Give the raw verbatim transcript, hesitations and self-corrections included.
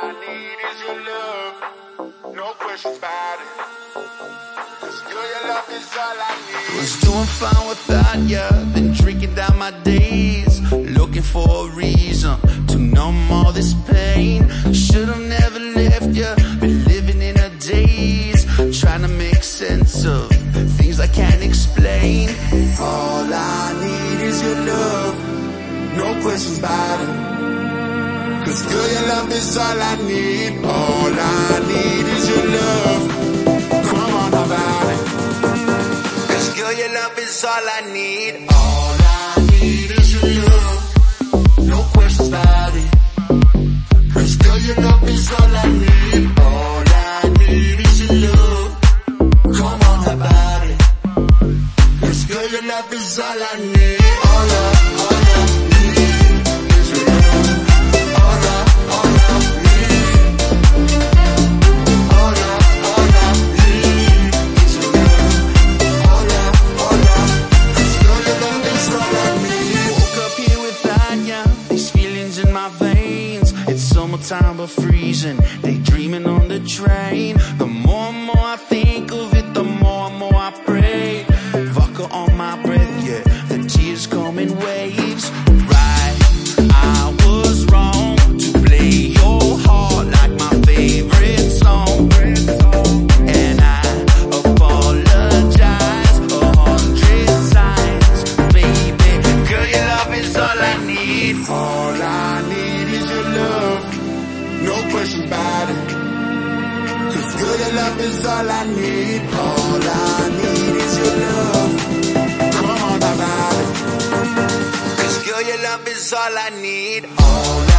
I need is your love. No questions about it. Cause girl, your love is all I need. Was doing fine without ya, been drinking down my days, looking for a reason to numb all this pain. Should've never left ya, been living in a daze, trying to make sense of things I can't explain. All I need is your love, no questions about it. Cause girl, your love is all I need. All I need is your love. Come on about it. Cause girl, your love is all I need. All I need is your love. No questions about it. Cause girl, your love is all I need. All I need is your love. Come on about it. Cause girl, your love is all I need. All I, all I need is your love. All I, all I need. All I, all I need is your love. All I, all I, cause girl, your love is all I need. Woke up here without ya, these feelings in my veins. It's summertime but freezing, daydreaming on the train. The more and more I think of it, the more and more I pray. Vodka on my breath, yeah, the tears come in waves. Right, I was wrong to play your heart like my favorite song. And I apologize a hundred times, baby. Girl, your love is all I need. All I need is your love, no question about it. Cause girl, your love is all I need. All I need is your love. Come on about it. Cause girl, your love is all I need. All I